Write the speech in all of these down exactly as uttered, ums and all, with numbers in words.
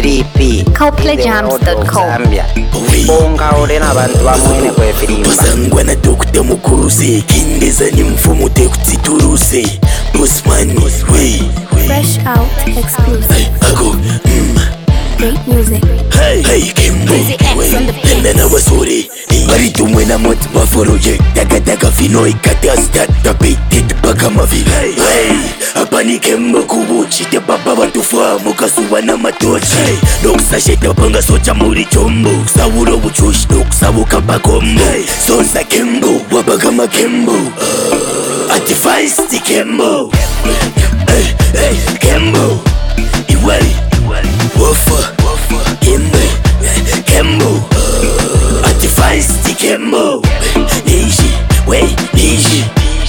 three P coldplay jams dot com. Zambia bonga olena abantu bamwene kwefirimba basangwa na Doctor Mukuruse kindeza ni mfumo tekutituruse Bossman way Fresh Out exclusive. ago mm. Great music. Hey, hey, Kimbo, nenda na wasuri Bari tumwe na moti baforoje Daga daga vino ikate astata Peitet baka mavi Hey, hapa ni Kimbo kubuchi Te baba watufa mukasuwa na matochi Doksa sheta panga socha muri chombo Sawuro buchush doksa bukapa kombo Sonsa Kimbo, wabagama Kimbo Ati faisti Kimbo Hey, hey, Kimbo Iwari Wafa Kimbo Kimbo Ati faisti Kimbo Nishi Wey Nishi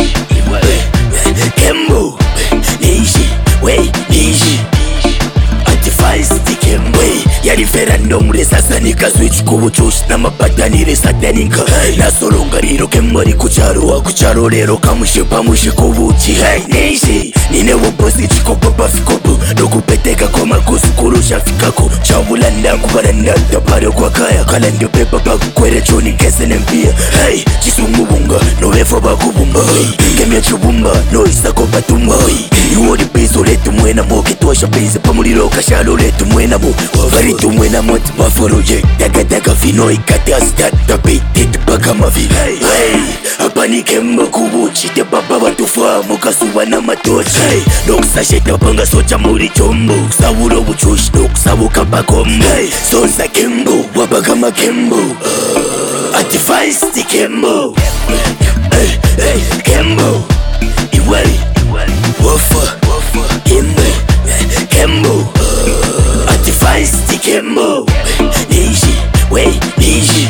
Kimbo Nishi Wey Nishi Ati faisti Kimbo Ya referendum re sasa nika switch kubuchush na mapatani re satanika Na solonga riro kembari kucharo wa kucharo rero kamushe pamushe kubuchi Hey Nishi Nine wabosi chiko baba fikobu Doku peteka koma kusukurusha fikako Chabulanda kubaranda tapare kwa kaya Kalando pepa baku kwere choni kese nempia Hey chisungu bunga no wefo baku bumba Kemia chubumba no isako patumba Yuori peso letu mwena mo kitosha pese pamuliro kashalo letu mwena mo Baritu mwena mo tibaforoje Daga daga vino ikate astata Peitet baka mavi Hey hapa ni Kimbo kubuchi Te baba watufa mukasuwa na matochi Doksa sheta panga socha muri chombo Sawuro buchush doksa bukapa kombo Sonsa Kimbo wabagama Kimbo Ati faisti Kimbo Hey hey Kimbo Iwari Wafa Kimbo Kimbo Ati faisti Kimbo Nishi Wey Nishi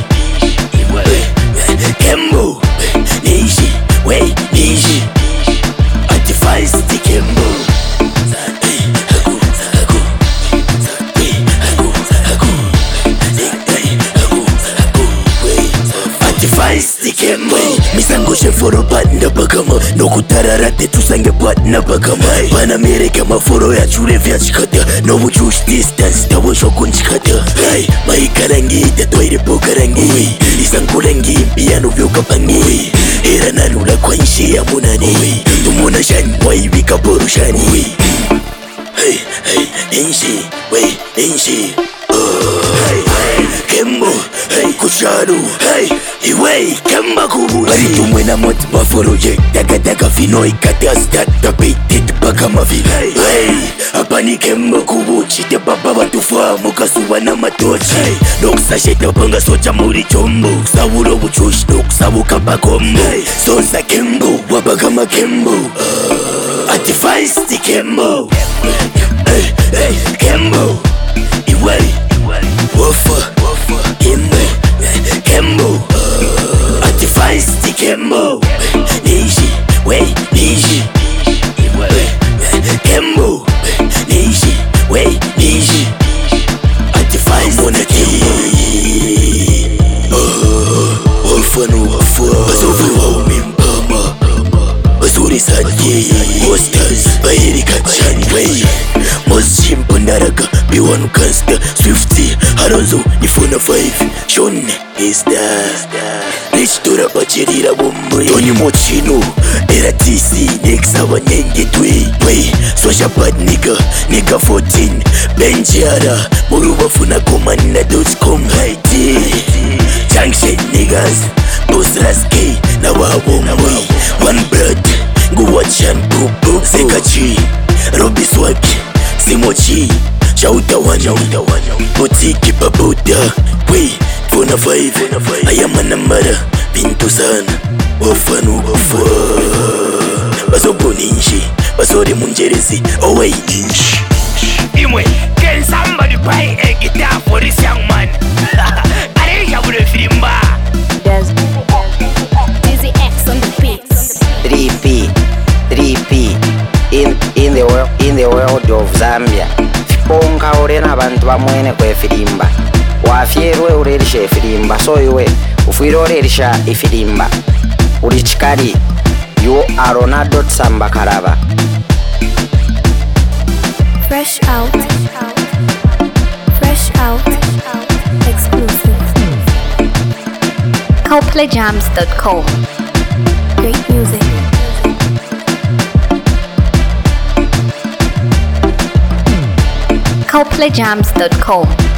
Kimbo Nishi Wey Nishi Ati faisti Kimbo Kimbo misango sheforo banda bagama no kutararate tusange banda bagama bana mereka maforo ya chure vya chikata no buchush distance tabo shokun chikata hey maikarangi tatoire pokarangi isankurangi piano vyo kapangi era nalula kwa nshi ya munani tumona shani waibika borushani hey hey inshi wey inshi Kimbo, hey, kucharu, hey, iwei, kemba kubuchi Bari tumwe na moti baforoje Daga daga vino ikate astata Peitet baka mavi Hey, hapa ni Kimbo kubuchi Te baba watufa mukasuwa na matochi Doksa sheta panga socha muri chombo Sawuro buchush doksa bukapa kombo Sonsa Kimbo, wabagama Kimbo Ati faisti Kimbo Hey, hey, Kimbo Iwari Wafa Kimbo Kimbo Ati faisti Kimbo Nishi Wey Nishi Kimbo Nishi Wey Nishi Ati faisti Kimbo Wafa no wafa Basovu wa umimbama Basuri sadye Hosters Bahiri kachani Wey Moshimpo naraka B one Kasta Swifty Haronzo Nifuna five Shone is that Rich Tora Pachirira Bomboy Tony Mochino Era T C Nexa Wanyenge Twi Wey Swasha bad nigga Nigga fourteen Benjara Muruba Funa Komanda dot com Haiti Junction niggas Boss Raski Na wabomboy One blood Nguwachan Bubu Sekachi Robi Swag Simochi Chauta wana Botiki babuda Wey Funa five Ayama namara Pinto sana Wafanu wafa Basopo ninshi Basore munjerezi Owei ninshi Imwe Can somebody buy a guitar for this young man? Areja bure firimba Dizzy X on the beats. three P three P In, in, the world, in the world of Zambia bonga olena abantu bamwene kwefirimba wafyerwe urerisha efirimba so iwe ufwire orerisha efirimba uri chikari you are Ronaldo Tsamba Karaba Fresh Out coplayjams dot com. Great music. coplayjams dot com.